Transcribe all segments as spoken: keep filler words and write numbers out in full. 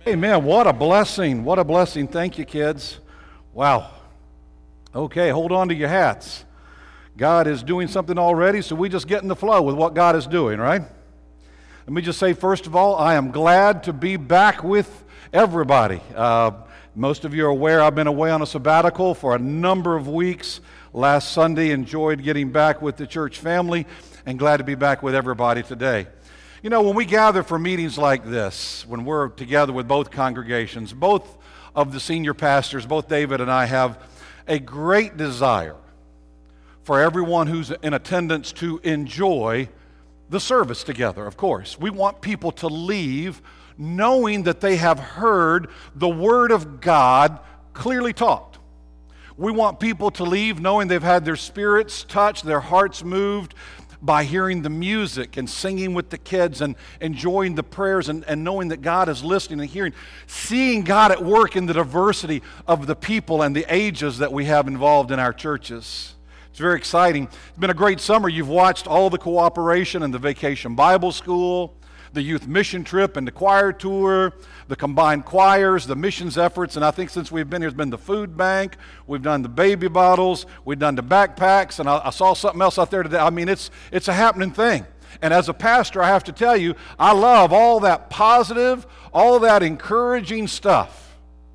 Amen. What a blessing. What a blessing. Thank you, kids. Wow. Okay, hold on to your hats. God is doing something already, so we just get in the flow with what God is doing, right? Let me just say, first of all, I am glad to be back with everybody. Uh, most of you are aware I've been away on a sabbatical for a number of weeks. Last Sunday, enjoyed getting back with the church family, and glad to be back with everybody today. You know, when we gather for meetings like this, when we're together with both congregations, both of the senior pastors, both David and I, have a great desire for everyone who's in attendance to enjoy the service together, of course. We want people to leave knowing that they have heard the Word of God clearly taught. We want people to leave knowing they've had their spirits touched, their hearts moved by hearing the music and singing with the kids and enjoying the prayers and, and knowing that God is listening and hearing, seeing God at work in the diversity of the people and the ages that we have involved in our churches. It's very exciting. It's been a great summer. You've watched all the cooperation and the Vacation Bible School, the youth mission trip and the choir tour, the combined choirs, the missions efforts, and I think since we've been here, it's been the food bank, we've done the baby bottles, we've done the backpacks, and I, I saw something else out there today. I mean, it's it's a happening thing. And as a pastor, I have to tell you, I love all that positive, all that encouraging stuff.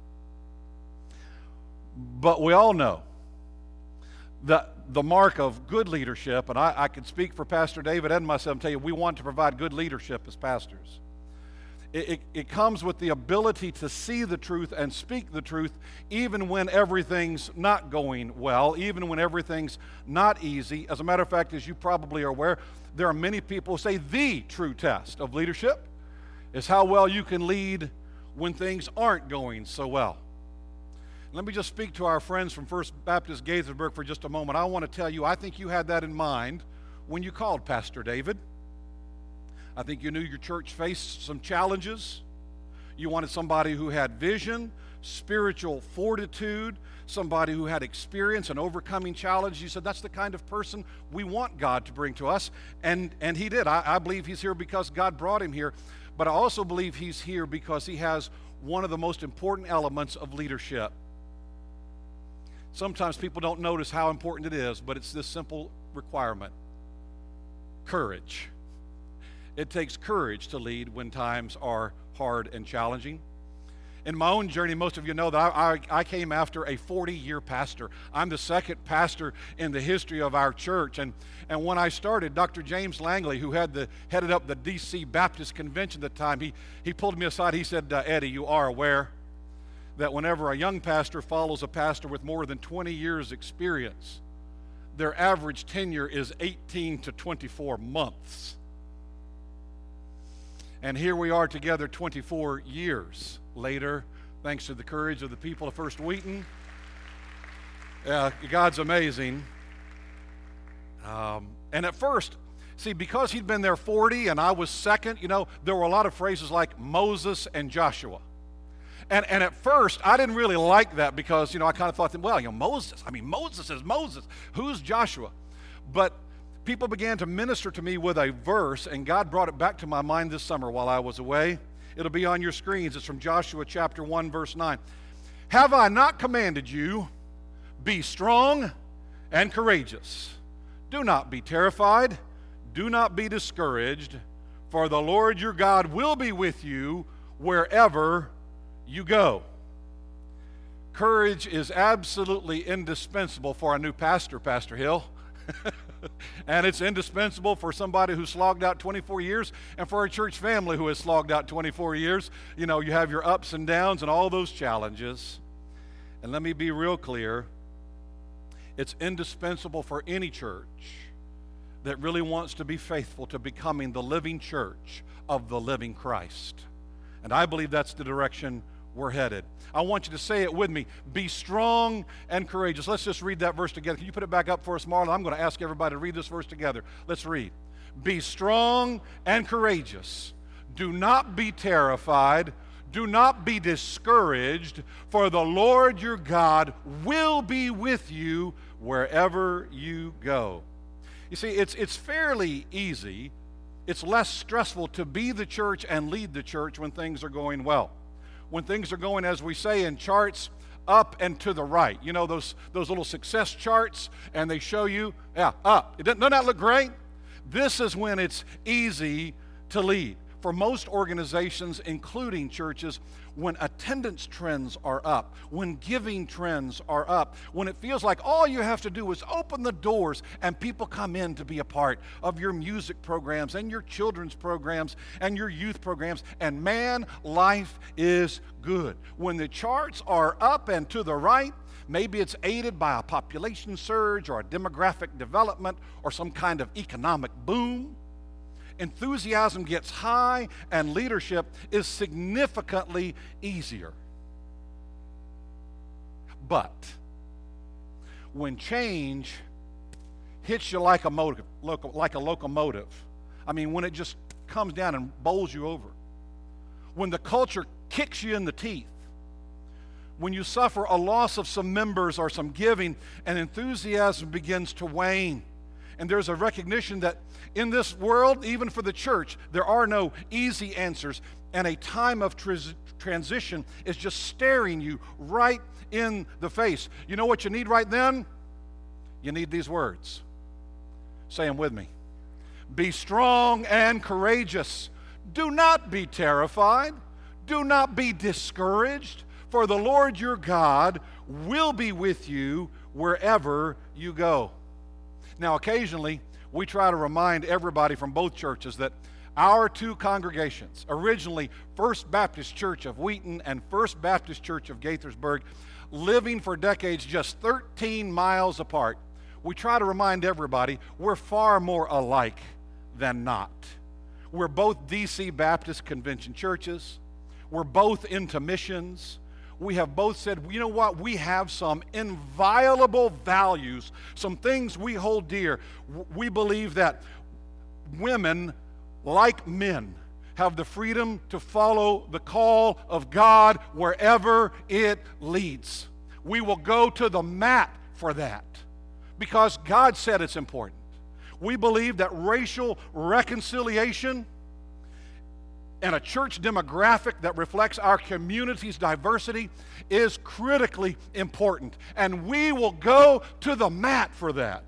But we all know that the mark of good leadership, and I, I can speak for Pastor David and myself and tell you, we want to provide good leadership as pastors. It, it, it comes with the ability to see the truth and speak the truth even when everything's not going well, even when everything's not easy. As a matter of fact, as you probably are aware, there are many people who say the true test of leadership is how well you can lead when things aren't going so well. Let me just speak to our friends from First Baptist Gaithersburg for just a moment. I want to tell you, I think you had that in mind when you called Pastor David. I think you knew your church faced some challenges. You wanted somebody who had vision, spiritual fortitude, somebody who had experience in overcoming challenges. You said, that's the kind of person we want God to bring to us. And, and he did. I, I believe he's here because God brought him here. But I also believe he's here because he has one of the most important elements of leadership. Sometimes people don't notice how important it is, but it's this simple requirement: courage. It takes courage to lead when times are hard and challenging. In my own journey, most of you know that I, I, I came after a forty-year pastor. I'm the second pastor in the history of our church. And, and when I started, Doctor James Langley, who had the, headed up the D C Baptist Convention at the time, he, he pulled me aside. He said, uh, Eddie, you are aware that whenever a young pastor follows a pastor with more than twenty years experience, their average tenure is eighteen to twenty-four months. And here we are together twenty-four years later, thanks to the courage of the people of First Wheaton. Uh, God's amazing. Um, and at first, see, because he'd been there forty and I was second, you know, there were a lot of phrases like Moses and Joshua. And, and at first, I didn't really like that because, you know, I kind of thought, well, you know, Moses, I mean, Moses is Moses. Who's Joshua? But people began to minister to me with a verse, and God brought it back to my mind this summer while I was away. It'll be on your screens. It's from Joshua chapter one, verse nine. Have I not commanded you, be strong and courageous. Do not be terrified. Do not be discouraged, for the Lord your God will be with you wherever you go. Courage is absolutely indispensable for a new pastor, Pastor Hill. And it's indispensable for somebody who slogged out twenty-four years and for a church family who has slogged out twenty-four years. You know, you have your ups and downs and all those challenges. And let me be real clear. It's indispensable for any church that really wants to be faithful to becoming the living church of the living Christ. And I believe that's the direction we're headed. I want you to say it with me. Be strong and courageous. Let's just read that verse together. Can you put it back up for us, Marlon? I'm going to ask everybody to read this verse together. Let's read. Be strong and courageous. Do not be terrified. Do not be discouraged, for the Lord your God will be with you wherever you go. You see, it's, it's fairly easy. It's less stressful to be the church and lead the church when things are going well. when things are going, as we say in charts, up and to the right. You know those, those little success charts, and they show you, yeah, up. It doesn't, doesn't that look great? This is when it's easy to lead. For most organizations, including churches, when attendance trends are up, when giving trends are up, when it feels like all you have to do is open the doors and people come in to be a part of your music programs and your children's programs and your youth programs, and man, life is good. When the charts are up and to the right, maybe it's aided by a population surge or a demographic development or some kind of economic boom. Enthusiasm gets high and leadership is significantly easier. But when change hits you like a motive, like a locomotive, I mean, when it just comes down and bowls you over, when the culture kicks you in the teeth, when you suffer a loss of some members or some giving, and enthusiasm begins to wane, and there's a recognition that in this world, even for the church, there are no easy answers, and a time of tris- transition is just staring you right in the face. You know what you need right then? You need these words. Say them with me. Be strong and courageous. Do not be terrified. Do not be discouraged, for the Lord your God will be with you wherever you go. Now, occasionally, we try to remind everybody from both churches that our two congregations, originally First Baptist Church of Wheaton and First Baptist Church of Gaithersburg, living for decades just thirteen miles apart, we try to remind everybody we're far more alike than not. We're both D C Baptist Convention churches. We're both into missions. We have both said, you know what, we have some inviolable values, some things we hold dear. We believe that women, like men, have the freedom to follow the call of God wherever it leads. We will go to the mat for that because God said it's important. We believe that racial reconciliation and a church demographic that reflects our community's diversity is critically important, and we will go to the mat for that.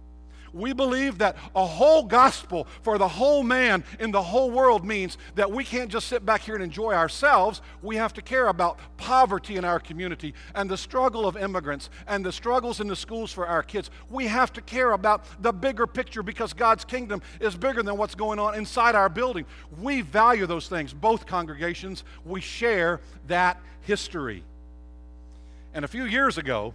We believe that a whole gospel for the whole man in the whole world means that we can't just sit back here and enjoy ourselves. We have to care about poverty in our community and the struggle of immigrants and the struggles in the schools for our kids. We have to care about the bigger picture because God's kingdom is bigger than what's going on inside our building. We value those things. Both congregations, we share that history. And a few years ago,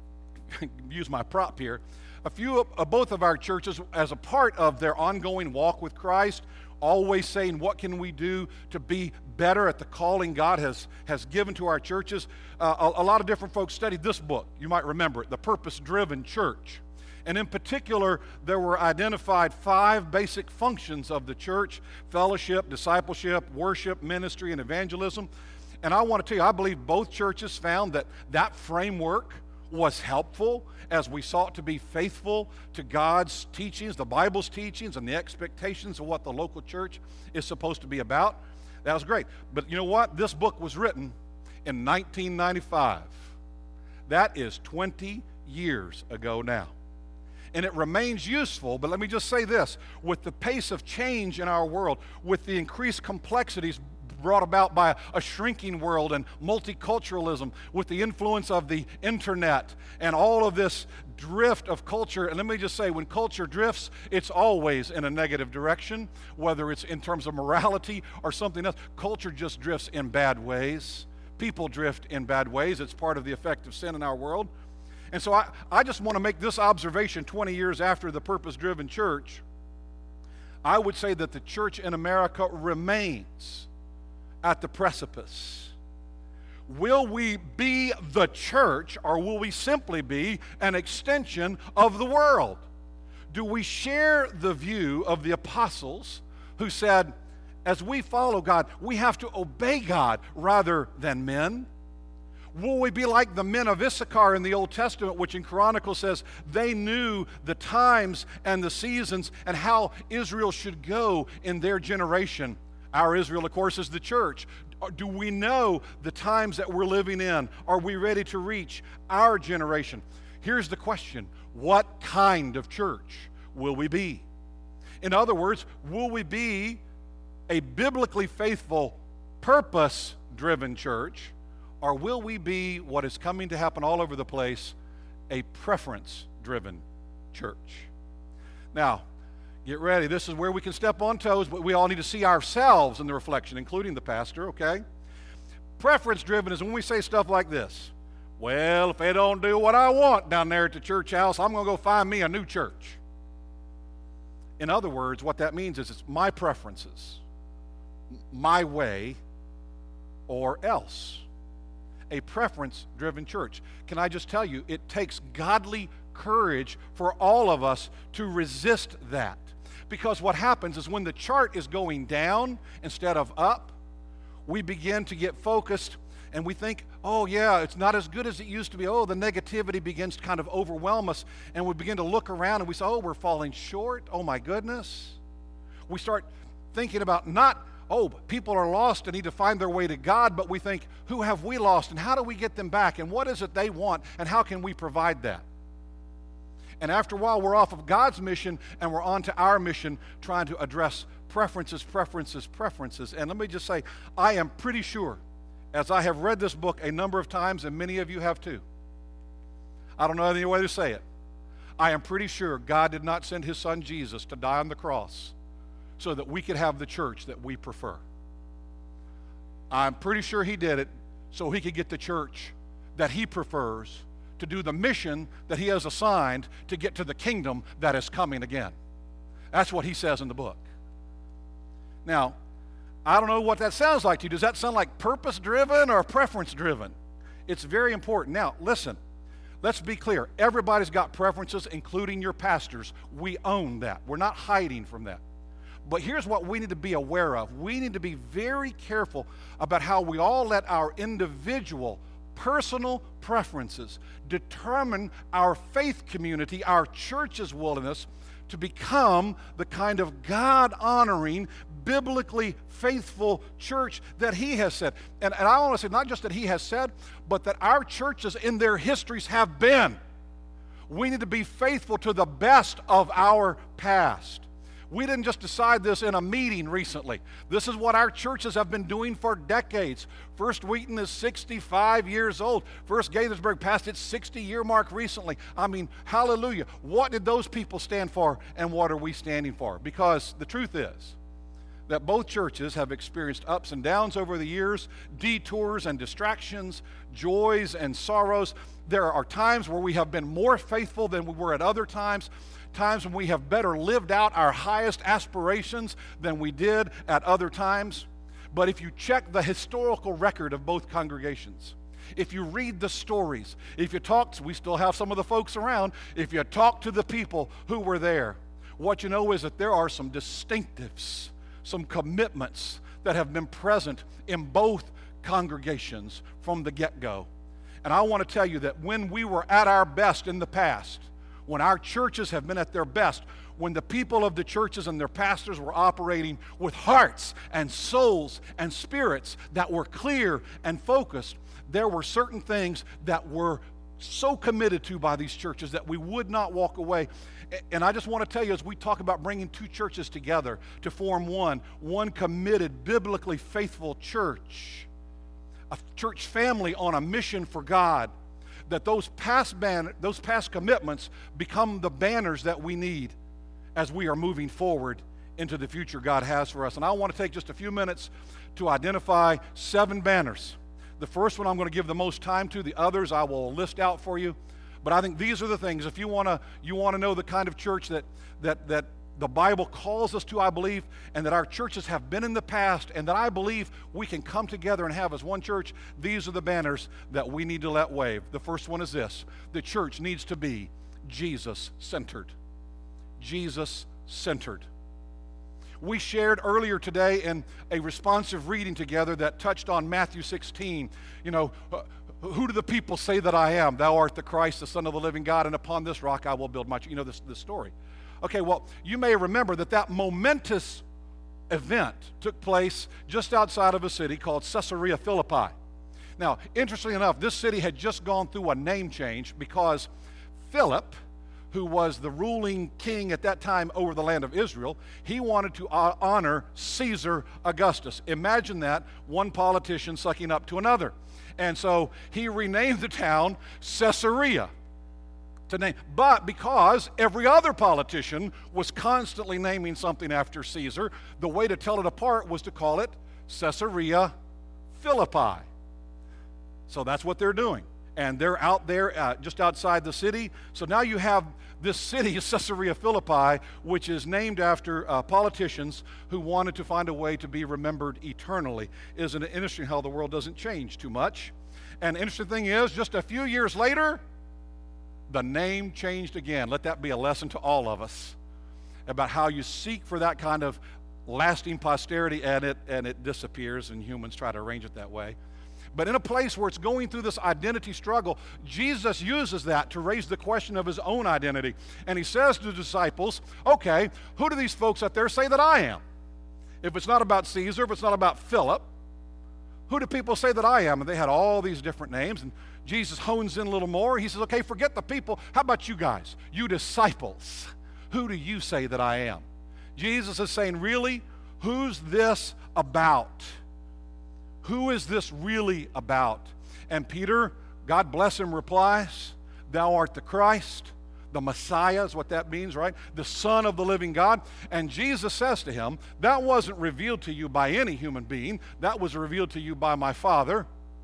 use my prop here, A few of uh, both of our churches, as a part of their ongoing walk with Christ, always saying, what can we do to be better at the calling God has, has given to our churches? Uh, a, a lot of different folks studied this book. You might remember it, The Purpose-Driven Church. And in particular, there were identified five basic functions of the church: fellowship, discipleship, worship, ministry, and evangelism. And I want to tell you, I believe both churches found that that framework was helpful as we sought to be faithful to God's teachings, the Bible's teachings, and the expectations of what the local church is supposed to be about. That was great. But you know what? This book was written in nineteen ninety-five. That is twenty years ago now. And it remains useful, but let me just say this. With the pace of change in our world, with the increased complexities brought about by a shrinking world and multiculturalism, with the influence of the internet and all of this drift of culture. And let me just say, when culture drifts, it's always in a negative direction, whether it's in terms of morality or something else. Culture just drifts in bad ways. People drift in bad ways. It's part of the effect of sin in our world. And so I, I just want to make this observation twenty years after the Purpose-Driven Church. I would say that the church in America remains at the precipice. Will we be the church, or will we simply be an extension of the world? Do we share the view of the apostles who said, as we follow God, we have to obey God rather than men? Will we be like the men of Issachar in the Old Testament, which in Chronicles says they knew the times and the seasons and how Israel should go in their generation? Our Israel, of course, is the church. Or do we know the times that we're living in? Are we ready to reach our generation? Here's the question: what kind of church will we be? In other words, will we be a biblically faithful, purpose-driven church, or will we be what is coming to happen all over the place, a preference-driven church? Now, get ready. This is where we can step on toes, but we all need to see ourselves in the reflection, including the pastor, okay? Preference-driven is when we say stuff like this: well, if they don't do what I want down there at the church house, I'm going to go find me a new church. In other words, what that means is it's my preferences, my way, or else. A preference-driven church. Can I just tell you, it takes godly courage for all of us to resist that. Because what happens is when the chart is going down instead of up, we begin to get focused and we think, oh yeah, it's not as good as it used to be. Oh, the negativity begins to kind of overwhelm us, and we begin to look around and we say, oh, we're falling short. Oh my goodness. We start thinking about not, oh, people are lost and need to find their way to God, but we think, who have we lost and how do we get them back and what is it they want and how can we provide that? And after a while, we're off of God's mission and we're on to our mission, trying to address preferences, preferences, preferences. And let me just say, I am pretty sure, as I have read this book a number of times, and many of you have too, I don't know any way to say it, I am pretty sure God did not send his son Jesus to die on the cross so that we could have the church that we prefer. I'm pretty sure he did it so he could get the church that he prefers to do the mission that he has assigned to get to the kingdom that is coming again. That's what he says in the book. Now, I don't know what that sounds like to you. Does that sound like purpose-driven or preference-driven? It's very important. Now, listen, let's be clear. Everybody's got preferences, including your pastors. We own that. We're not hiding from that. But here's what we need to be aware of. We need to be very careful about how we all let our individual, personal preferences determine our faith community, our church's willingness to become the kind of God-honoring, biblically faithful church that he has said. And, and I want to say not just that he has said, but that our churches in their histories have been. We need to be faithful to the best of our past. We didn't just decide this in a meeting recently. This is what our churches have been doing for decades. First Wheaton is sixty-five years old. First Gaithersburg passed its sixty-year mark recently. I mean, hallelujah. What did those people stand for, and what are we standing for? Because the truth is that both churches have experienced ups and downs over the years, detours and distractions, joys and sorrows. There are times where we have been more faithful than we were at other times. Times when we have better lived out our highest aspirations than we did at other times. But if you check the historical record of both congregations, if you read the stories, if you talk to, we still have some of the folks around, if you talk to the people who were there, what you know is that there are some distinctives, some commitments that have been present in both congregations from the get-go. And I want to tell you that when we were at our best in the past, when our churches have been at their best, when the people of the churches and their pastors were operating with hearts and souls and spirits that were clear and focused, there were certain things that were so committed to by these churches that we would not walk away. And I just want to tell you, as we talk about bringing two churches together to form one, one committed, biblically faithful church, a church family on a mission for God, that those past ban- those past commitments become the banners that we need as we are moving forward into the future God has for us. And I want to take just a few minutes to identify seven banners. The first one I'm going to give the most time to. The others I will list out for you. But I think these are the things. If you want to you want to know the kind of church that that that the Bible calls us to, I believe, and that our churches have been in the past, and that I believe we can come together and have as one church, these are the banners that we need to let wave. The first one is this: the church needs to be Jesus-centered. Jesus-centered. We shared earlier today in a responsive reading together that touched on Matthew sixteen. You know, uh, who do the people say that I am? Thou art the Christ, the Son of the living God, and upon this rock I will build my church. You know this, this story. Okay, well, you may remember that that momentous event took place just outside of a city called Caesarea Philippi. Now, interestingly enough, this city had just gone through a name change because Philip, who was the ruling king at that time over the land of Israel, he wanted to honor Caesar Augustus. Imagine that, one politician sucking up to another. And so he renamed the town Caesarea. To name, but because every other politician was constantly naming something after Caesar, the way to tell it apart was to call it Caesarea Philippi. So that's what they're doing. And they're out there uh, just outside the city. So now you have this city, Caesarea Philippi, which is named after uh, politicians who wanted to find a way to be remembered eternally. Isn't it interesting how the world doesn't change too much? And the interesting thing is, just a few years later, the name changed again. Let that be a lesson to all of us about how you seek for that kind of lasting posterity, and it and it disappears, and humans try to arrange it that way. But in a place where it's going through this identity struggle, Jesus uses that to raise the question of his own identity. And he says to the disciples, okay, who do these folks out there say that I am? If it's not about Caesar, if it's not about Philip, who do people say that I am? And they had all these different names, and Jesus hones in a little more. He says, okay, forget the people. How about you guys? You disciples. Who do you say that I am? Jesus is saying, really, who's this about? Who is this really about? And Peter, God bless him, replies, thou art the Christ, the Messiah is what that means, right? The Son of the living God. And Jesus says to him, that wasn't revealed to you by any human being. That was revealed to you by my Father.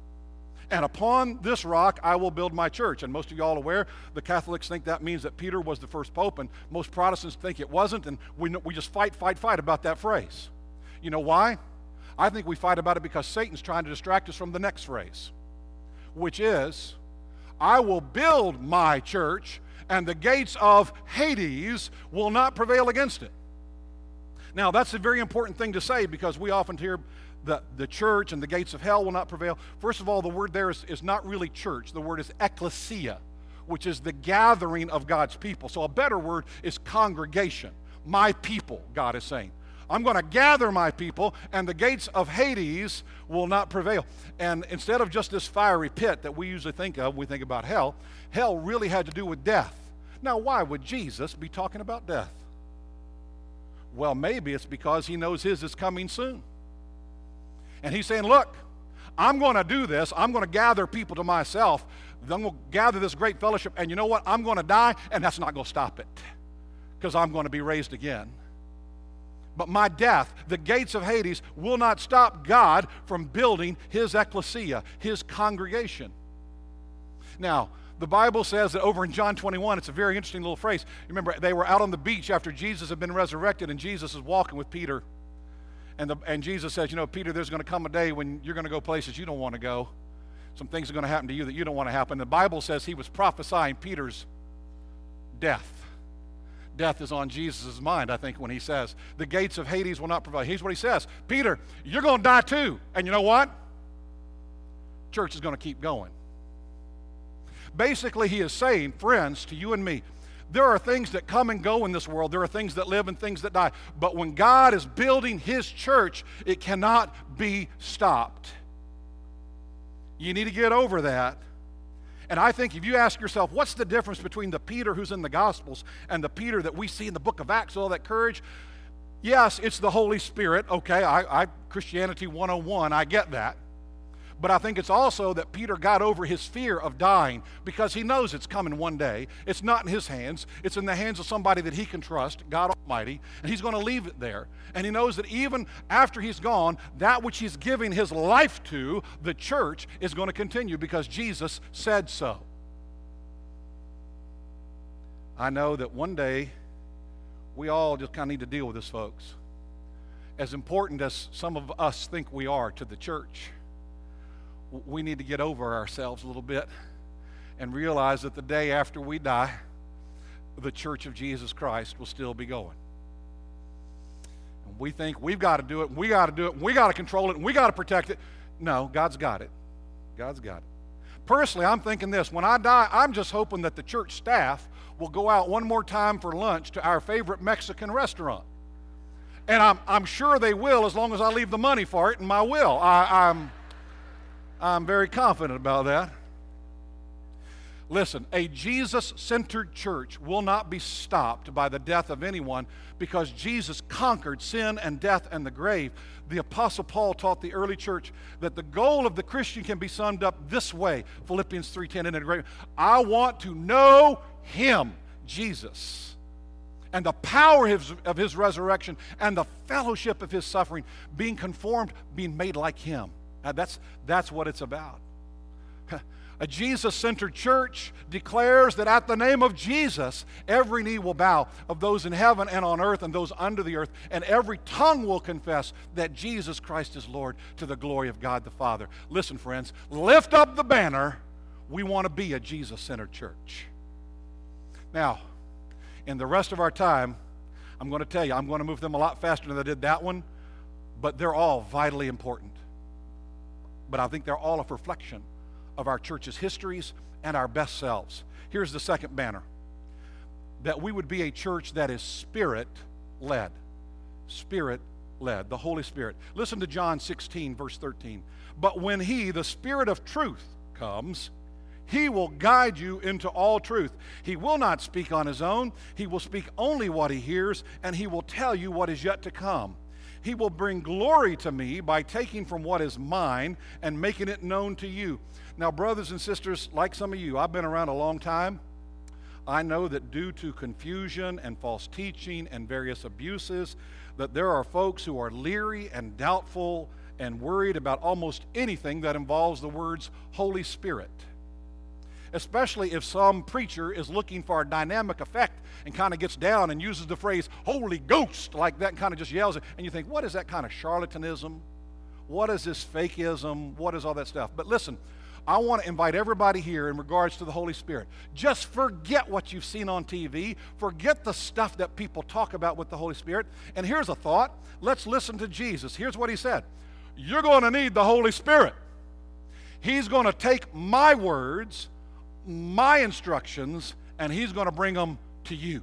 And upon this rock I will build my church. And most of you all aware, the Catholics think that means that Peter was the first pope, and most Protestants think it wasn't, and we, we just fight, fight, fight about that phrase. You know why? I think we fight about it because Satan's trying to distract us from the next phrase, which is, I will build my church, and the gates of Hades will not prevail against it. Now, that's a very important thing to say, because we often hear the, the church and the gates of hell will not prevail. First of all, the word there is, is not really church. The word is ecclesia, which is the gathering of God's people. So a better word is congregation. My people, God is saying. I'm going to gather my people, and the gates of Hades will not prevail. And instead of just this fiery pit that we usually think of, we think about hell, hell really had to do with death. Now, why would Jesus be talking about death? Well, maybe it's because he knows his is coming soon. And he's saying, look, I'm going to do this. I'm going to gather people to myself. I'm going to gather this great fellowship, and you know what? I'm going to die, and that's not going to stop it, because I'm going to be raised again. But my death, the gates of Hades, will not stop God from building his ecclesia, his congregation. Now, the Bible says that over in John twenty-one, it's a very interesting little phrase. Remember, they were out on the beach after Jesus had been resurrected, and Jesus is walking with Peter. And, the, and Jesus says, you know, Peter, there's going to come a day when you're going to go places you don't want to go. Some things are going to happen to you that you don't want to happen. The Bible says he was prophesying Peter's death. Death is on Jesus' mind, I think, when he says, the gates of Hades will not prevail. Here's what he says, Peter, you're going to die too. And you know what? Church is going to keep going. Basically, he is saying, friends, to you and me, there are things that come and go in this world. There are things that live and things that die. But when God is building his church, it cannot be stopped. You need to get over that. And I think if you ask yourself, what's the difference between the Peter who's in the Gospels and the Peter that we see in the book of Acts, all that courage? Yes, it's the Holy Spirit. Okay, I, I Christianity one oh one, I get that. But I think it's also that Peter got over his fear of dying, because he knows it's coming one day. It's not in his hands. It's in the hands of somebody that he can trust, God Almighty, and he's going to leave it there. And he knows that even after he's gone, that which he's giving his life to, the church, is going to continue because Jesus said so. I know that one day we all just kind of need to deal with this, folks. As important as some of us think we are to the church, we need to get over ourselves a little bit and realize that the day after we die, the church of Jesus Christ will still be going. And we think we've got to do it, and we got to do it, and we got to control it, and we got to protect it. No, God's got it. God's got it. Personally, I'm thinking this. When I die, I'm just hoping that the church staff will go out one more time for lunch to our favorite Mexican restaurant. And I'm, I'm sure they will as long as I leave the money for it in my will. I, I'm, I'm very confident about that. Listen, a Jesus-centered church will not be stopped by the death of anyone because Jesus conquered sin and death and the grave. The Apostle Paul taught the early church that the goal of the Christian can be summed up this way, Philippians three ten in a great, I want to know Him, Jesus, and the power of his, of his resurrection and the fellowship of His suffering, being conformed, being made like Him. Now that's, that's what it's about. A Jesus-centered church declares that at the name of Jesus, every knee will bow, of those in heaven and on earth and those under the earth, and every tongue will confess that Jesus Christ is Lord, to the glory of God the Father. Listen, friends, lift up the banner. We want to be a Jesus-centered church. Now, in the rest of our time, I'm going to tell you, I'm going to move them a lot faster than I did that one, but they're all vitally important. But I think they're all a reflection of our church's histories and our best selves. Here's the second banner: that we would be a church that is Spirit-led. Spirit-led, the Holy Spirit. Listen to John sixteen, verse thirteen. But when He, the Spirit of truth, comes, He will guide you into all truth. He will not speak on His own. He will speak only what He hears, and He will tell you what is yet to come. He will bring glory to me by taking from what is mine and making it known to you. Now, brothers and sisters, like some of you, I've been around a long time. I know that due to confusion and false teaching and various abuses, that there are folks who are leery and doubtful and worried about almost anything that involves the words Holy Spirit. Especially if some preacher is looking for a dynamic effect and kind of gets down and uses the phrase Holy Ghost like that and kind of just yells it. And you think, what is that kind of charlatanism? What is this fakeism? What is all that stuff? But listen, I want to invite everybody here in regards to the Holy Spirit. Just forget what you've seen on T V. Forget the stuff that people talk about with the Holy Spirit. And here's a thought. Let's listen to Jesus. Here's what He said. You're going to need the Holy Spirit. He's going to take my words, my instructions, and He's going to bring them to you.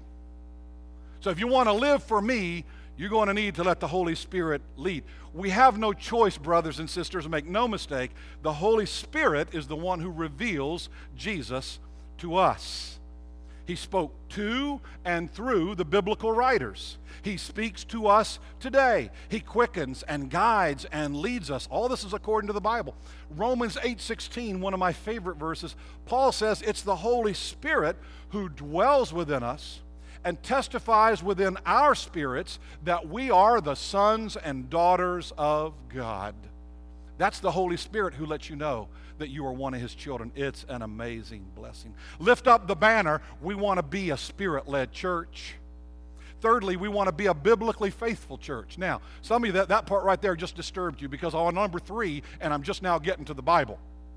So if you want to live for me, you're going to need to let the Holy Spirit lead. We have no choice, brothers and sisters. Make no mistake, the Holy Spirit is the one who reveals Jesus to us. He spoke to and through the biblical writers. He speaks to us today. He quickens and guides and leads us. All this is according to the Bible. Romans eight sixteen, one of my favorite verses, Paul says it's the Holy Spirit who dwells within us and testifies within our spirits that we are the sons and daughters of God. That's the Holy Spirit who lets you know that you are one of His children. It's an amazing blessing. Lift up the banner. We want to be a Spirit-led church. Thirdly, we want to be a biblically faithful church. Now, some of you, that, that part right there just disturbed you because I'm on number three, and I'm just now getting to the Bible.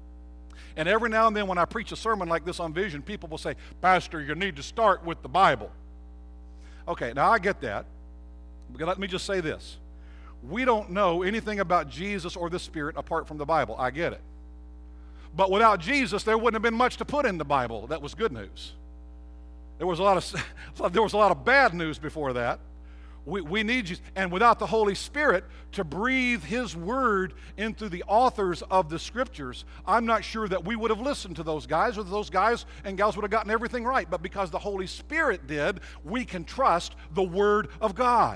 And every now and then when I preach a sermon like this on Vision, people will say, Pastor, you need to start with the Bible. Okay, now I get that. But let me just say this. We don't know anything about Jesus or the Spirit apart from the Bible. I get it. But without Jesus, there wouldn't have been much to put in the Bible that was good news. There was a lot of, there was a lot of bad news before that. We, we need Jesus. And without the Holy Spirit to breathe His word into the authors of the Scriptures, I'm not sure that we would have listened to those guys, or those guys and gals would have gotten everything right. But because the Holy Spirit did, we can trust the Word of God.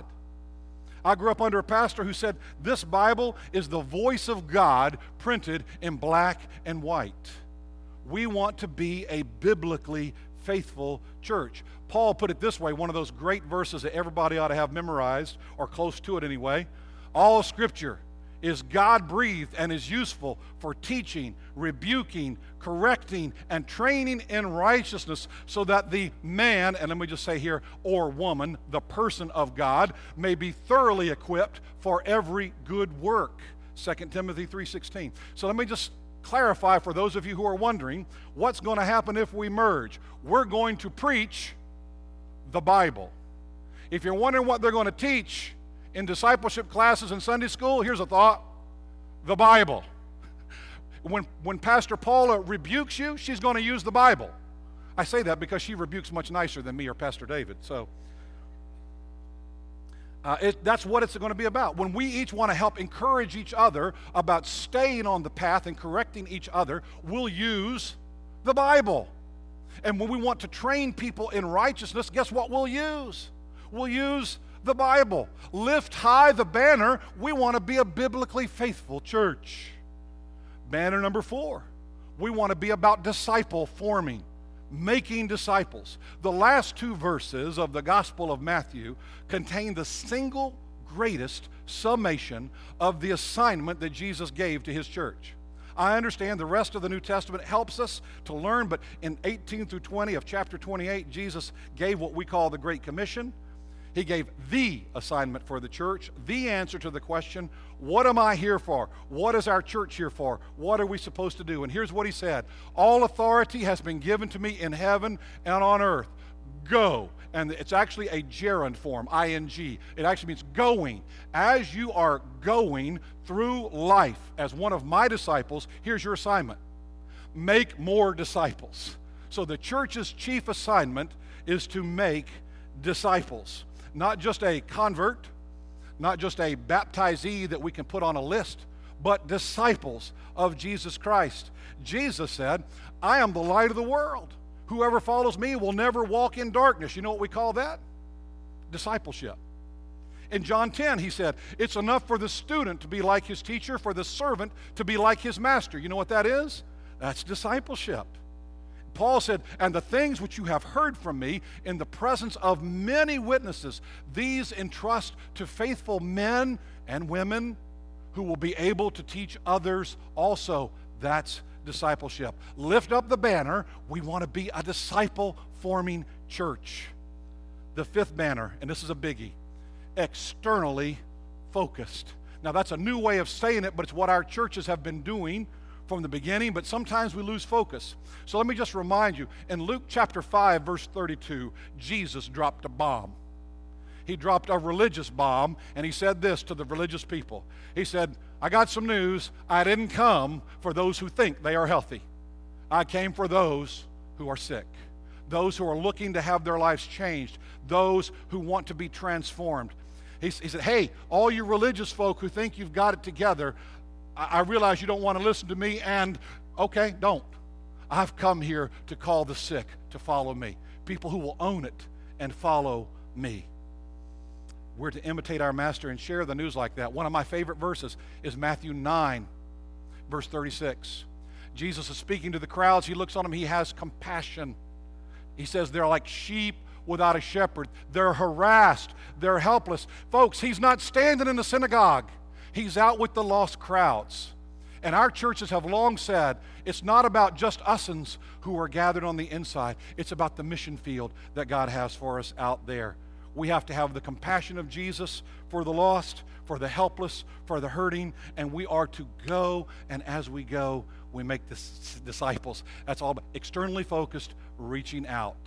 I grew up under a pastor who said, this Bible is the voice of God printed in black and white. We want to be a biblically faithful church. Paul put it this way, one of those great verses that everybody ought to have memorized, or close to it anyway. All Scripture is God-breathed and is useful for teaching, rebuking, correcting, and training in righteousness, so that the man, and let me just say here, or woman, the person of God, may be thoroughly equipped for every good work. Second Timothy three sixteen. So let me just clarify for those of you who are wondering, what's going to happen if we merge? We're going to preach the Bible. If you're wondering what they're going to teach in discipleship classes in Sunday school, here's a thought: the Bible. When, when Pastor Paula rebukes you, she's going to use the Bible. I say that because she rebukes much nicer than me or Pastor David. So Uh, it, that's what it's going to be about. When we each want to help encourage each other about staying on the path and correcting each other, we'll use the Bible. And when we want to train people in righteousness, guess what we'll use? We'll use the Bible. Lift high the banner. We want to be a biblically faithful church. Banner number four. We want to be about disciple forming. Making disciples. The last two verses of the Gospel of Matthew contain the single greatest summation of the assignment that Jesus gave to his church. I understand the rest of the New Testament helps us to learn, but in eighteen through twenty of chapter twenty-eight, Jesus gave what we call the Great Commission. He gave the assignment for the church, the answer to the question, what am I here for? What is our church here for? What are we supposed to do? And here's what he said. All authority has been given to me in heaven and on earth. Go. And it's actually a gerund form, I N G. It actually means going. As you are going through life as one of my disciples, here's your assignment. Make more disciples. So the church's chief assignment is to make disciples. Not just a convert, not just a baptizee that we can put on a list, but disciples of Jesus Christ. Jesus said, I am the light of the world. Whoever follows me will never walk in darkness. You know what we call that? Discipleship. In John ten, he said, it's enough for the student to be like his teacher, for the servant to be like his master. You know what that is? That's discipleship. Paul said, and the things which you have heard from me in the presence of many witnesses, these entrust to faithful men and women who will be able to teach others also. That's discipleship. Lift up the banner. We want to be a disciple-forming church. The fifth banner, and this is a biggie, externally focused. Now that's a new way of saying it, but it's what our churches have been doing from the beginning, but sometimes we lose focus. So let me just remind you, in Luke chapter five, verse thirty-two, Jesus dropped a bomb. He dropped a religious bomb, and he said this to the religious people. He said, I got some news. I didn't come for those who think they are healthy. I came for those who are sick, those who are looking to have their lives changed, those who want to be transformed. He, he said, hey, all you religious folk who think you've got it together, I realize you don't want to listen to me, and okay, don't. I've come here to call the sick to follow me, people who will own it and follow me. We're to imitate our master and share the news like that. One of my favorite verses is Matthew nine, verse thirty-six. Jesus is speaking to the crowds. He looks on them. He has compassion. He says they're like sheep without a shepherd. They're harassed. They're helpless. Folks, he's not standing in the synagogue. He's out with the lost crowds. And our churches have long said it's not about just us'uns who are gathered on the inside. It's about the mission field that God has for us out there. We have to have the compassion of Jesus for the lost, for the helpless, for the hurting, and we are to go, and as we go, we make dis- disciples. That's all about externally focused, reaching out.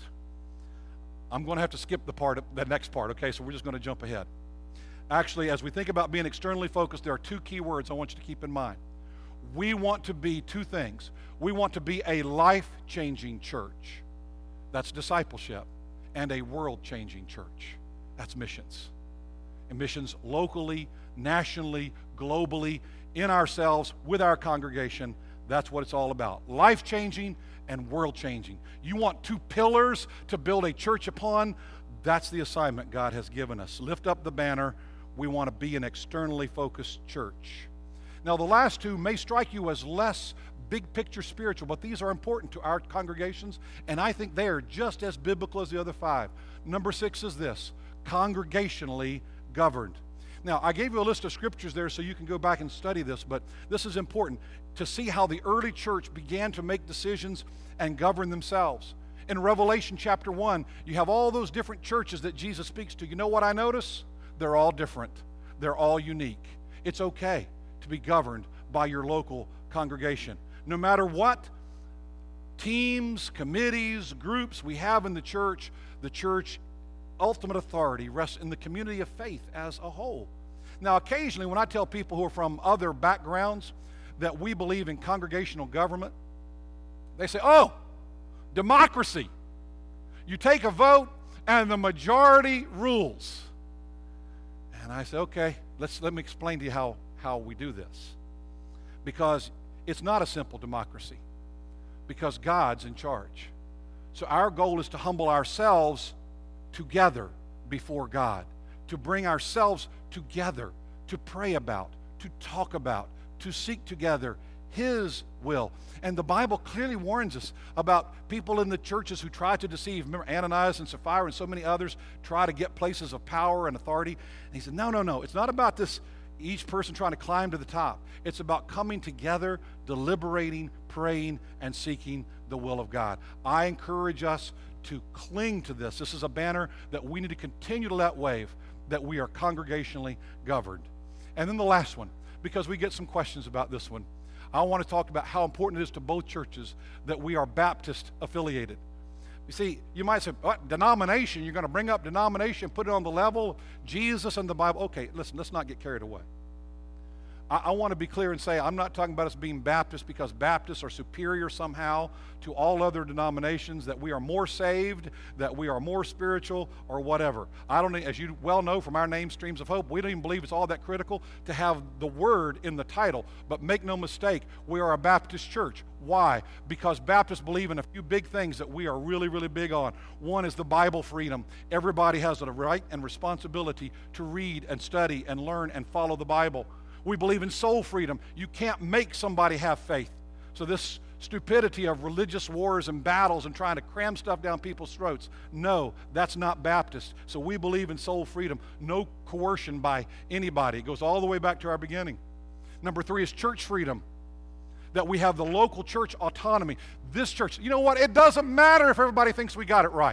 I'm going to have to skip the part, the next part, okay? So we're just going to jump ahead. Actually, as we think about being externally focused, there are two key words I want you to keep in mind. We want to be two things. We want to be a life-changing church. That's discipleship. And a world-changing church. That's missions. And missions locally, nationally, globally, in ourselves, with our congregation. That's what it's all about. Life-changing and world-changing. You want two pillars to build a church upon? That's the assignment God has given us. Lift up the banner. We want to be an externally focused church. Now, the last two may strike you as less big picture spiritual, but these are important to our congregations, and I think they are just as biblical as the other five. Number six is this, congregationally governed. Now, I gave you a list of scriptures there so you can go back and study this, but this is important to see how the early church began to make decisions and govern themselves. In Revelation chapter one, you have all those different churches that Jesus speaks to. You know what I notice? They're all different. They're all unique. It's okay to be governed by your local congregation. No matter what teams, committees, groups we have in the church, the church ultimate authority rests in the community of faith as a whole. Now, occasionally when I tell people who are from other backgrounds that we believe in congregational government, they say, oh, democracy. You take a vote and the majority rules. And I said, okay, let's, let me explain to you how, how we do this. Because it's not a simple democracy. Because God's in charge. So our goal is to humble ourselves together before God. To bring ourselves together. To pray about. To talk about. To seek together His will. And the Bible clearly warns us about people in the churches who try to deceive. Remember Ananias and Sapphira and so many others try to get places of power and authority. And he said, no, no, no. It's not about this, each person trying to climb to the top. It's about coming together, deliberating, praying, and seeking the will of God. I encourage us to cling to this. This is a banner that we need to continue to let wave, that we are congregationally governed. And then the last one, because we get some questions about this one. I want to talk about how important it is to both churches that we are Baptist affiliated. You see, you might say, what, denomination? You're going to bring up denomination, put it on the level of Jesus and the Bible. Okay, listen, let's not get carried away. I, I want to be clear and say I'm not talking about us being Baptist because Baptists are superior somehow to all other denominations, that we are more saved, that we are more spiritual, or whatever. I don't, as you well know from our name, Streams of Hope, we don't even believe it's all that critical to have the word in the title. But make no mistake, we are a Baptist church. Why? Because Baptists believe in a few big things that we are really, really big on. One is the Bible freedom. Everybody has a right and responsibility to read and study and learn and follow the Bible. We believe in soul freedom. You can't make somebody have faith. So this stupidity of religious wars and battles and trying to cram stuff down people's throats, no, that's not Baptist. So we believe in soul freedom. No coercion by anybody. It goes all the way back to our beginning. Number three is church freedom. That we have the local church autonomy. This church, you know what? It doesn't matter if everybody thinks we got it right.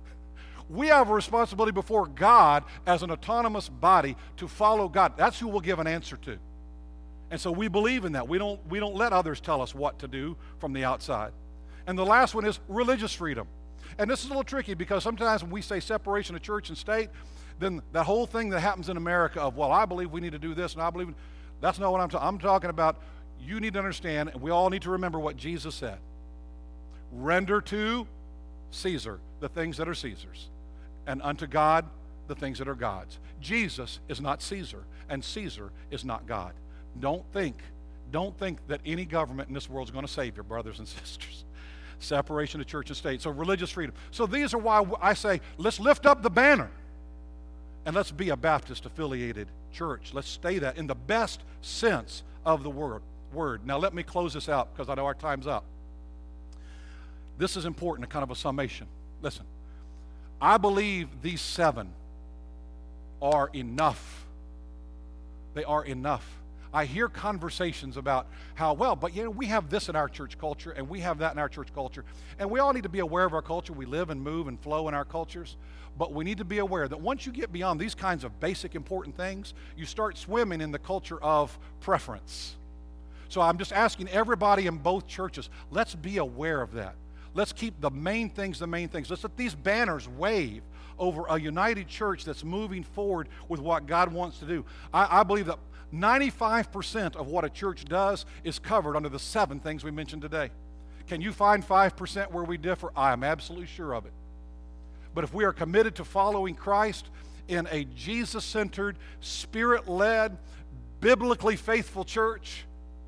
We have a responsibility before God as an autonomous body to follow God. That's who we'll give an answer to. And so we believe in that. We don't, we don't let others tell us what to do from the outside. And the last one is religious freedom. And this is a little tricky because sometimes when we say separation of church and state, then that whole thing that happens in America of, well, I believe we need to do this and I believe, that's not what I'm talking. I'm talking about, you need to understand, and we all need to remember what Jesus said. Render to Caesar the things that are Caesar's, and unto God the things that are God's. Jesus is not Caesar, and Caesar is not God. Don't think, don't think that any government in this world is going to save your brothers and sisters. Separation of church and state. So religious freedom. So these are why I say, let's lift up the banner and let's be a Baptist affiliated church. Let's stay that in the best sense of the word. word. Now let me close this out because I know our time's up. This is important, a kind of a summation. Listen, I believe these seven are enough. They are enough. I hear conversations about how, well, but you know, we have this in our church culture and we have that in our church culture. And we all need to be aware of our culture. We live and move and flow in our cultures. But we need to be aware that once you get beyond these kinds of basic important things, you start swimming in the culture of preference. So I'm just asking everybody in both churches, let's be aware of that. Let's keep the main things the main things. Let's let these banners wave over a united church that's moving forward with what God wants to do. I, I believe that ninety-five percent of what a church does is covered under the seven things we mentioned today. Can you find five percent where we differ? I am absolutely sure of it. But if we are committed to following Christ in a Jesus-centered, Spirit-led, biblically faithful church,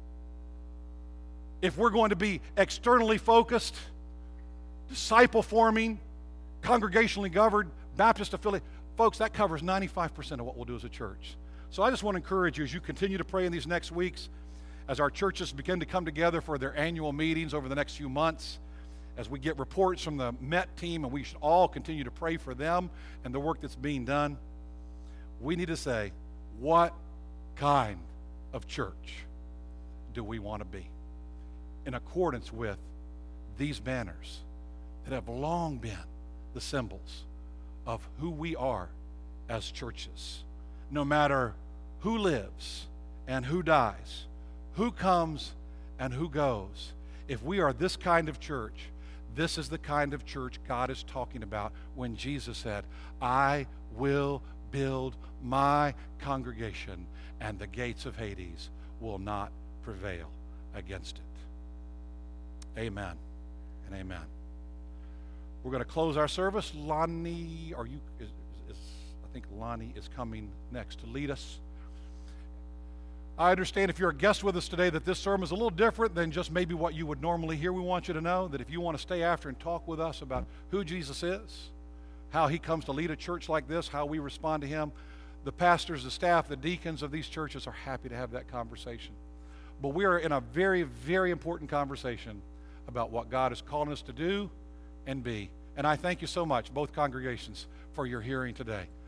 if we're going to be externally focused, disciple-forming, congregationally governed, Baptist affiliate, folks, that covers ninety-five percent of what we'll do as a church. So I just want to encourage you as you continue to pray in these next weeks, as our churches begin to come together for their annual meetings over the next few months, as we get reports from the Met team, and we should all continue to pray for them and the work that's being done, we need to say, what kind of church do we want to be? In accordance with these banners that have long been the symbols of who we are as churches. No matter who lives and who dies, who comes and who goes, if we are this kind of church, this is the kind of church God is talking about when Jesus said, I will build my congregation and the gates of Hades will not prevail against it. Amen and amen. We're going to close our service. Lonnie, are you, is, is, I I think Lonnie is coming next to lead us. I understand if you're a guest with us today that this sermon is a little different than just maybe what you would normally hear. We want you to know that if you want to stay after and talk with us about who Jesus is, how he comes to lead a church like this, how we respond to him, the pastors, the staff, the deacons of these churches are happy to have that conversation. But we are in a very, very important conversation about what God is calling us to do and be. And I thank you so much, both congregations, for your hearing today.